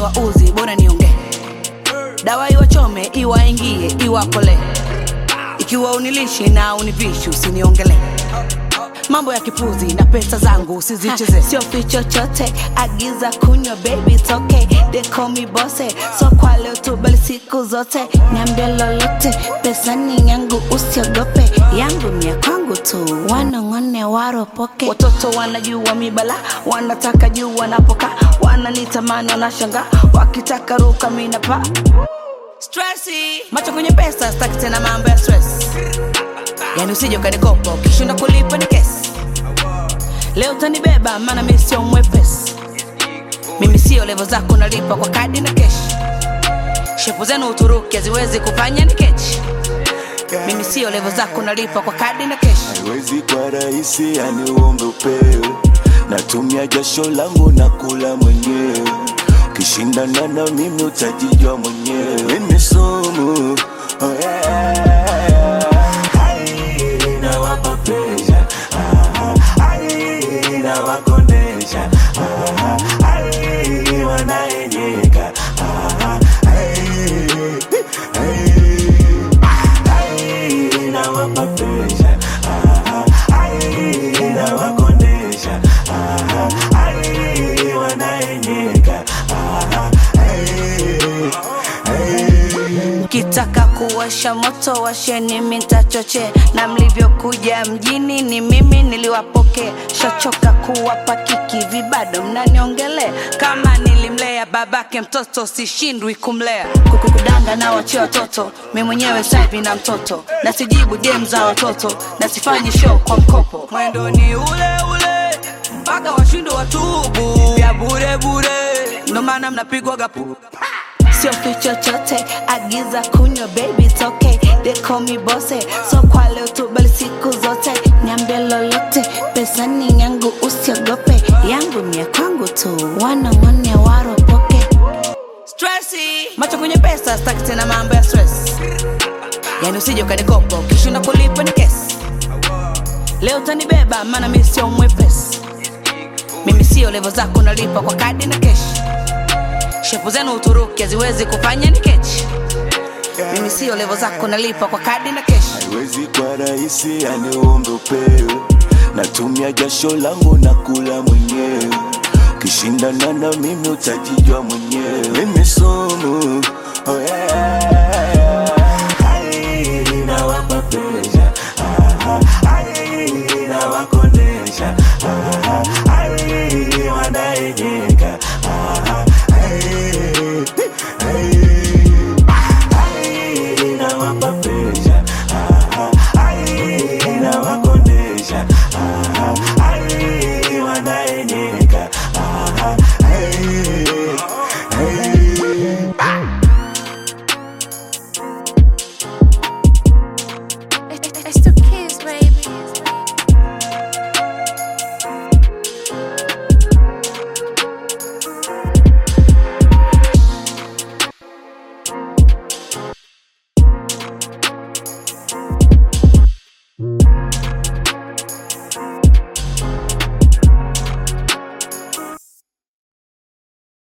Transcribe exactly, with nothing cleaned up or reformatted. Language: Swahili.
wa uzi bora nionge. Dawa iwa chome, iwa ingie, iwa pole. Ikiwa unilishi na univishi usiniongele. Mambo ya kipuzi na pesa zangu usizicheze. Sio ficho chote, agiza kunywa baby it's okay. They call me bosse, so kwa leo tu bali siku zote. Niambie lolote, pesa ni yangu usiogope. Yangu ni ya kwangu tu, wanongone waropoke. Watoto wanajua mibala, wanataka juu wanapoka. Wananitamani wanashanga, wakitaka ruka mina pa. Stressy, macho kwenye pesa, staki tena mambo ya stress. Yani usije ukanikopa, ukishinda kulipa ni kesi. Leo utanibeba, maana mimi sio mwepesi. Mimi sio level zako nalipa kwa kadi na cash. Shepu zenu Uturuki haziwezi kufanya ni kechi. Mimi sio level zako nalipa kwa kadi na cash. Haiwezi kwa rahisi yani uombe upewe. Natumia jasho langu na kula mwenyewe. Ukishindana na mimi utajijua mwenyewe. Mimi sumu, oh yeah. Wakondesha, ah, ai, wanaenyeka, ah, ai, ai, na wapapesha, ah, ai, na wakondesha, ah, ai, wanaenyeka, ah, ai. Kitaka kuwasha moto washeni mitachoche. Na mlivyokuja mjini ni mimi niliwapoke. Shachoka kuwapa kiki vibado mnaniongele. Kama nilimlea babake mtoto sishindwi kumlea. Kukudanga na wachia watoto, mimi mwenyewe saivi na mtoto. Na sijibu D M za watoto, na sifanyi show kwa mkopo. Mwendo ni ule ule, mpaka washindo watubu. Ya bure bure, ndo maana mnapigwa gapu. Sio ficho chote, agiza kunywa baby it's okay. They call me bosse, so kwa leo tu bali siku zote. Niambie lolote, pesa ni yangu usiogope. Yangu ni ya kwangu tu, wanongone waropoke. Stressy, macho kwenye pesa, staki tena mambo ya stress. Yani usije ukanikopa, ukishinda kulipa ni kesi. Leo utanibeba, maana mimi sio mwepesi. Mimi sio level zako nalipa kwa kadi na cash. Shepu zenu Uturuki haziwezi kufanya ni kechi. Mimi sio level zako nalipa kwa kadi na cash. Haiwezi kwa rahisi yani uombe upewe. Natumia jasho langu na kula mwenyewe. Ukishindana na mimi utajijua mwenyewe. Mimi sumu, oh yeah.